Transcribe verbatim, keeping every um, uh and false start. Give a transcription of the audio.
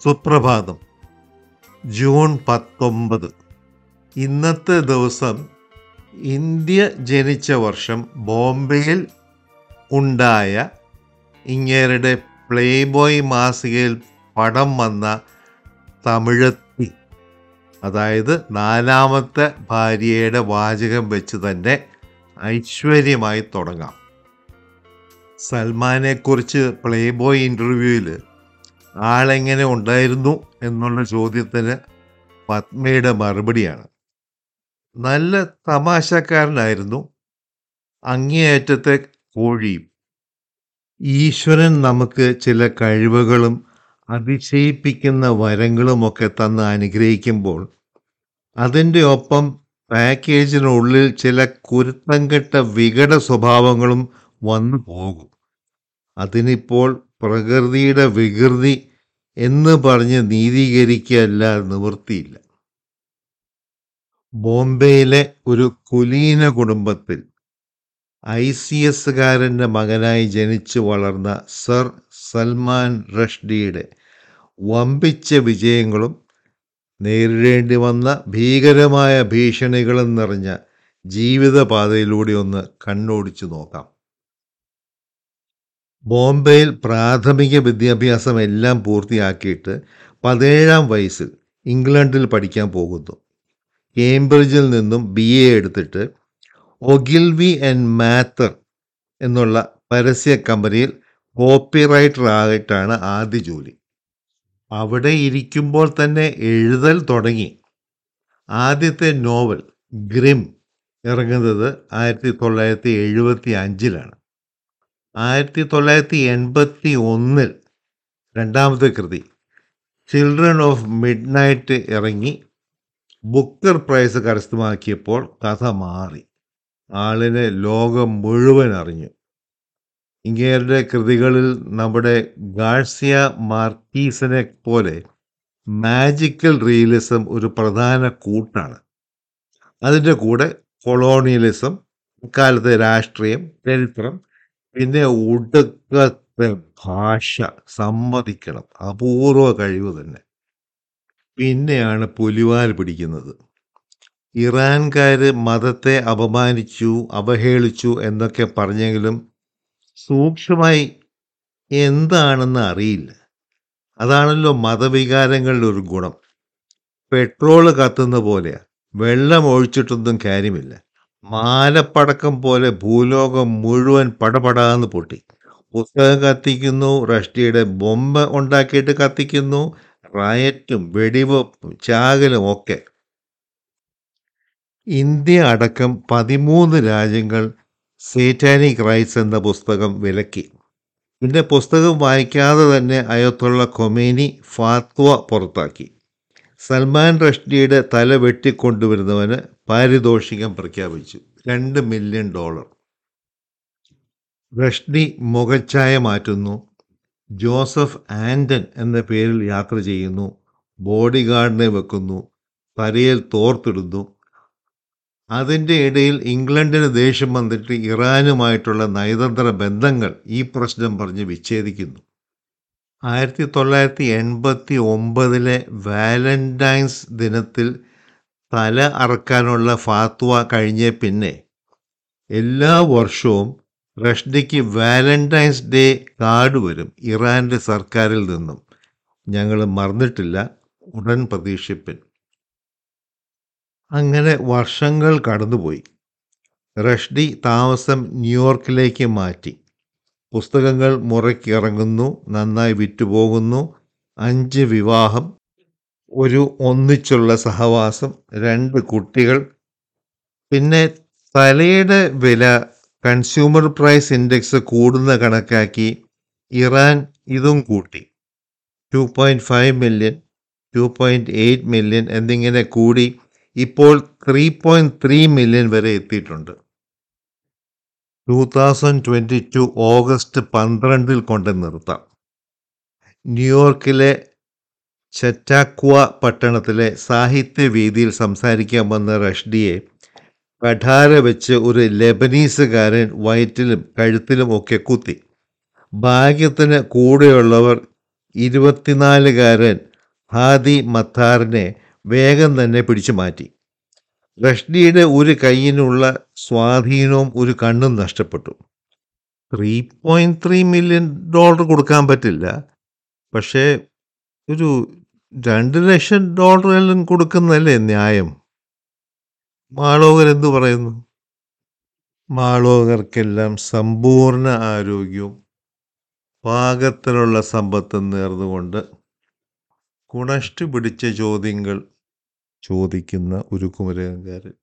സുപ്രഭാതം. ജൂൺ പത്തൊമ്പത്. ഇന്നത്തെ ദിവസം ഇന്ത്യ ജനിച്ച വർഷം ബോംബെയിൽ ഉണ്ടായ ഇങ്ങേരുടെ പ്ലേബോയ് മാസികയിൽ പടം വന്ന തമിഴത്തി, അതായത് നാലാമത്തെ ഭാര്യയുടെ വാചകം വെച്ച് തന്നെ ഐശ്വര്യമായി തുടങ്ങാം. സൽമാനെക്കുറിച്ച് പ്ലേബോയ് ഇൻ്റർവ്യൂവിൽ ആളെങ്ങനെ ഉണ്ടായിരുന്നു എന്നുള്ള ചോദ്യത്തിന് പത്മയുടെ മറുപടിയാണ്: നല്ല തമാശക്കാരനായിരുന്നു, അങ്ങേയറ്റത്തെ കോഴിയും. ഈശ്വരൻ നമുക്ക് ചില കഴിവുകളും അതിശയിപ്പിക്കുന്ന വരങ്ങളുമൊക്കെ തന്ന് അനുഗ്രഹിക്കുമ്പോൾ അതിൻ്റെ ഒപ്പം പാക്കേജിനുള്ളിൽ ചില കുരുത്തം കെട്ട വികട സ്വഭാവങ്ങളും വന്നു പോകും. അതിനിപ്പോൾ പ്രകൃതിയുടെ വികൃതി എന്ന് പറഞ്ഞ് നീതീകരിക്കുകയല്ല നിവൃത്തിയില്ല. ബോംബെയിലെ ഒരു കുലീന കുടുംബത്തിൽ ഐ സി എസുകാരൻ്റെ മകനായി ജനിച്ചു വളർന്ന സർ സൽമാൻ റഷ്ഡിയുടെ വമ്പിച്ച വിജയങ്ങളും നേരിടേണ്ടി വന്ന ഭീകരമായ ഭീഷണികളും നിറഞ്ഞ ജീവിതപാതയിലൂടെ ഒന്ന് കണ്ണോടിച്ചു നോക്കാം. ബോംബെയിൽ പ്രാഥമിക വിദ്യാഭ്യാസം എല്ലാം പൂർത്തിയാക്കിയിട്ട് പതിനേഴാം വയസ്സിൽ ഇംഗ്ലണ്ടിൽ പഠിക്കാൻ പോകുന്നു. കേംബ്രിഡ്ജിൽ നിന്നും ബി എ എടുത്തിട്ട് ഒഗിൽവി ആൻഡ് മാത്തർ എന്നുള്ള പരസ്യ കമ്പനിയിൽ കോപ്പി റൈറ്റർ ആയിട്ടാണ് ആദ്യ ജോലി. അവിടെ ഇരിക്കുമ്പോൾ തന്നെ എഴുതൽ തുടങ്ങി. ആദ്യത്തെ നോവൽ ഗ്രിം ഇറങ്ങുന്നത് ആയിരത്തി തൊള്ളായിരത്തി എഴുപത്തി അഞ്ചിലാണ്. ആയിരത്തി തൊള്ളായിരത്തി എൺപത്തി ഒന്നിൽ രണ്ടാമത്തെ കൃതി ചിൽഡ്രൻ ഓഫ് മിഡ് നൈറ്റ് ഇറങ്ങി ബുക്കർ പ്രൈസ് കരസ്ഥമാക്കിയപ്പോൾ കഥ മാറി. ആളിനെ ലോകം മുഴുവൻ അറിഞ്ഞു. ഇങ്ങേരുടെ കൃതികളിൽ നമ്മുടെ ഗാർസിയ മാർക്കീസിനെ പോലെ മാജിക്കൽ റിയലിസം ഒരു പ്രധാന കൂട്ടാണ്. അതിൻ്റെ കൂടെ കൊളോണിയലിസം, ഇക്കാലത്തെ രാഷ്ട്രീയം, ചരിത്രം, പിന്നെ ഒടുക്കത്തെ ഭാഷ, സമ്മതിക്കണം, അപൂർവ കഴിവ് തന്നെ. പിന്നെയാണ് പുലിവാൽ പിടിക്കുന്നത്. ഇറാൻകാർ മതത്തെ അപമാനിച്ചു, അവഹേളിച്ചു എന്നൊക്കെ പറഞ്ഞെങ്കിലും സൂക്ഷ്മമായി എന്താണെന്ന് അറിയില്ല. അതാണല്ലോ മതവികാരങ്ങളുടെ ഒരു ഗുണം. പെട്രോള് കത്തുന്ന പോലെയാ, വെള്ളം ഒഴിച്ചിട്ടൊന്നും കാര്യമില്ല. മാലപ്പടക്കം പോലെ ഭൂലോകം മുഴുവൻ പടപടാന്ന് പൊട്ടി. പുസ്തകം കത്തിക്കുന്നു, റഷ്ഡിയുടെ ബോംബ് ഉണ്ടാക്കിയിട്ട് കത്തിക്കുന്നു, റയറ്റും വെടിവെപ്പും ചാകലും ഒക്കെ. ഇന്ത്യ അടക്കം പതിമൂന്ന് രാജ്യങ്ങൾ സേറ്റാനിക് റൈറ്റ്സ് എന്ന പുസ്തകം വിലക്കി. പിന്നെ പുസ്തകം വായിക്കാതെ തന്നെ അയത്തുള്ള ഖൊമേനി ഫാത്വ പുറത്താക്കി. സൽമാൻ റഷ്ഡിയുടെ തല വെട്ടിക്കൊണ്ടുവരുന്നവന് പാരിതോഷികം പ്രഖ്യാപിച്ചു, രണ്ട് മില്യൺ ഡോളർ. റഷ്ഡി മുഖച്ഛായ മാറ്റുന്നു, ജോസഫ് ആൻഡൻ എന്ന പേരിൽ യാത്ര ചെയ്യുന്നു, ബോഡി ഗാർഡിനെ വെക്കുന്നു, തലയിൽ തോർത്തിടുന്നു. അതിൻ്റെ ഇടയിൽ ഇംഗ്ലണ്ടിന് ദേഷ്യം വന്നിട്ട് ഇറാനുമായിട്ടുള്ള നയതന്ത്ര ബന്ധങ്ങൾ ഈ പ്രശ്നം പറഞ്ഞ് വിച്ഛേദിക്കുന്നു. ആയിരത്തി തൊള്ളായിരത്തി എൺപത്തി ഒമ്പതിലെ വാലന്റൈൻസ് ദിനത്തിൽ തല അറക്കാനുള്ള ഫാത്വ കഴിഞ്ഞ പിന്നെ എല്ലാ വർഷവും റഷ്ഡിക്ക് വാലന്റൈൻസ് ഡേ കാർഡ് വരും ഇറാൻ്റെ സർക്കാരിൽ നിന്നും. ഞങ്ങൾ മറന്നിട്ടില്ല, ഉടൻ പ്രതീക്ഷിപ്പിൻ. അങ്ങനെ വർഷങ്ങൾ കടന്നുപോയി. റഷ്ഡി താമസം ന്യൂയോർക്കിലേക്ക് മാറ്റി. പുസ്തകങ്ങൾ മുറയ്ക്കിറങ്ങുന്നു, നന്നായി വിറ്റുപോകുന്നു. അഞ്ച് വിവാഹം, ഒരു ഒന്നിച്ചുള്ള സഹവാസം, രണ്ട് കുട്ടികൾ. പിന്നെ തലയുടെ വില കൺസ്യൂമർ പ്രൈസ് ഇൻഡെക്സ് കൂടുന്ന കണക്കാക്കി ഇറാൻ ഇതും കൂട്ടി. Two point five million, two point eight million എന്നിങ്ങനെ കൂടി ഇപ്പോൾ ത്രീ പോയിൻറ്റ് ത്രീ മില്യൺ വരെ എത്തിയിട്ടുണ്ട്. Two thousand twenty two August പന്ത്രണ്ടിൽ കൊണ്ട് നിർത്താം. ന്യൂയോർക്കിലെ ചറ്റാക്വ പട്ടണത്തിലെ സാഹിത്യവേദിയിൽ സംസാരിക്കാൻ വന്ന റഷ്ഡിയെ കഠാര വെച്ച് ഒരു ലെബനീസുകാരൻ വയറ്റിലും കഴുത്തിലും ഒക്കെ കുത്തി. ഭാഗ്യത്തിന് കൂടെയുള്ളവർ ഇരുപത്തിനാലുകാരൻ ഹാദി മത്താറിനെ വേഗം തന്നെ പിടിച്ചു മാറ്റി. റഷ്ഡിയുടെ ഒരു കൈയിനുള്ള സ്വാധീനവും ഒരു കണ്ണും നഷ്ടപ്പെട്ടു. Three point three million dollar കൊടുക്കാൻ പറ്റില്ല, പക്ഷേ ഒരു രണ്ട് ലക്ഷം ഡോളറെല്ലാം കൊടുക്കുന്നതല്ലേ ന്യായം? മാളോകർ എന്തു പറയുന്നു? മാളോകർക്കെല്ലാം സമ്പൂർണ്ണ ആരോഗ്യവും പാകത്തിലുള്ള സമ്പത്തും നേർന്നുകൊണ്ട് കുണഷ്ട് പിടിച്ച ചോദ്യങ്ങൾ ചോദിക്കുന്ന ഒരു കുമരകക്കാരൻ.